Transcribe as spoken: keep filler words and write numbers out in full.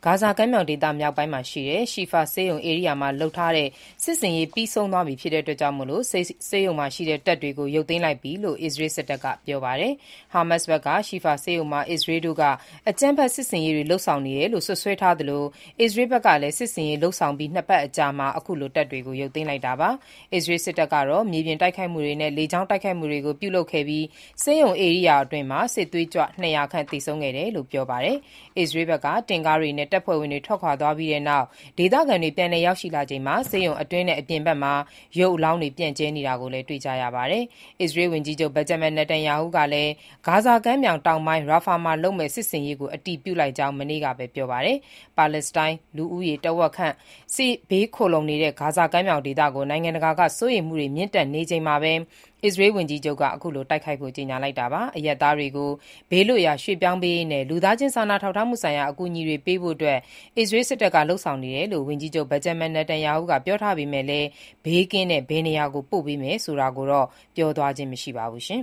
ဂါဇာကမ်းမြောင်ဒေသမြောက်ပိုင်းမှာရှိတဲ့ Shifa ဆေးရုံဧရိယာမှာလုပ်ထားတဲ့စစ်ဆင်ရေးပြီးဆုံးသွားပြီဖြစ်တာကြောင့် ဆေးရုံမှာရှိတဲ့တပ်တွေကို ရုပ်သိမ်းလိုက်ပြီလို့ အစ္စရေးစစ်တပ်က ပြောပါတယ်။ ဟာမတ်စ်ဘက်က Shifa ဆေးရုံမှာ အစ္စရေးတို့က အကြမ်းဖက်စစ်ဆင်ရေးတွေလုပ်ဆောင်နေတယ်လို့ စွပ်စွဲထားသလို အစ္စရေးဘက်ကလည်း စစ်ဆင်ရေးလုပ်ဆောင်ပြီး နှစ်ပတ်အကြာမှာ အခုလို တပ်တွေကို ရုပ်သိမ်းလိုက်တာပါ။ အစ္စရေးစစ်တပ်ကတော့ မြေပြင်တိုက်ခိုက်မှုတွေနဲ့ လေကြောင်းတိုက်ခိုက်မှုတွေပြုလုပ်ခဲ့ပြီး ဆေးရုံဧရိယာအတွင်း စစ်သွေးကြွ ၂၀၀ ခန့် သေဆုံးခဲ့တယ်လို့ ပြောပါတယ်။ အစ္စရေးဘက်က တင့်ကားတွေနဲ့ တပ်ဖွဲ့ဝင်တွေ ထွက်ခွာသွားပြီးနောက် ဒေသခံတွေ ပြန်လည်ရောက်ရှိလာချိန်မှာ ဆေးရုံအတွင်းနဲ့ အပြင်ဘက်မှာ ရုပ်အလောင်းတွေ ပြန့်ကျဲနေတာကိုလည်း တွေ့ကြရပါတယ်။ အစ္စရေးဝန်ကြီးချုပ် Benjamin Netanyahu ကလည်း ဂါဇာကမ်းမြောင်တောင်ပိုင်း Rafah မှာလုပ်မယ့် စစ်ဆင်ရေးကို အတည်ပြုလိုက်ကြောင်း မနေ့ကပဲ ပြောပါတယ်။ ပါလက်စတိုင်းလူဦးရေ ထက်ဝက်ခန့် စစ်ဘေးခိုလှုံနေတဲ့ ဂါဇာကမ်းမြောင်ဒေသကို နိုင်ငံတကာက စိုးရိမ်မှုတွေမြင့်တက်နေချိန်မှာပဲ အစ္စရေးဝန်ကြီးချုပ်က အခုလို တိုက်ခိုက်ဖို့ ကြေညာလိုက်တာပါ။ အရပ်သားတွေကို ဘေးလွတ်ရာ ရွှေ့ပြောင်းပေးရေးနဲ့ လူသားချင်းစာနာထောက်ထားမှုဆိုင်ရာ အကူအညီတွေပေးဖို့ အစ္စရေးစစ်တပ်က လုပ်ဆောင်နေတယ်လို့ ဝန်ကြီးချုပ် Benjamin Netanyahu ကပြောထားပေမဲ့ ဘေးကင်းတဲ့ ဘယ်နေရာကို ပို့ပေးမယ်ဆိုတာကိုတော့ ပြောသွားခြင်းမရှိပါဘူး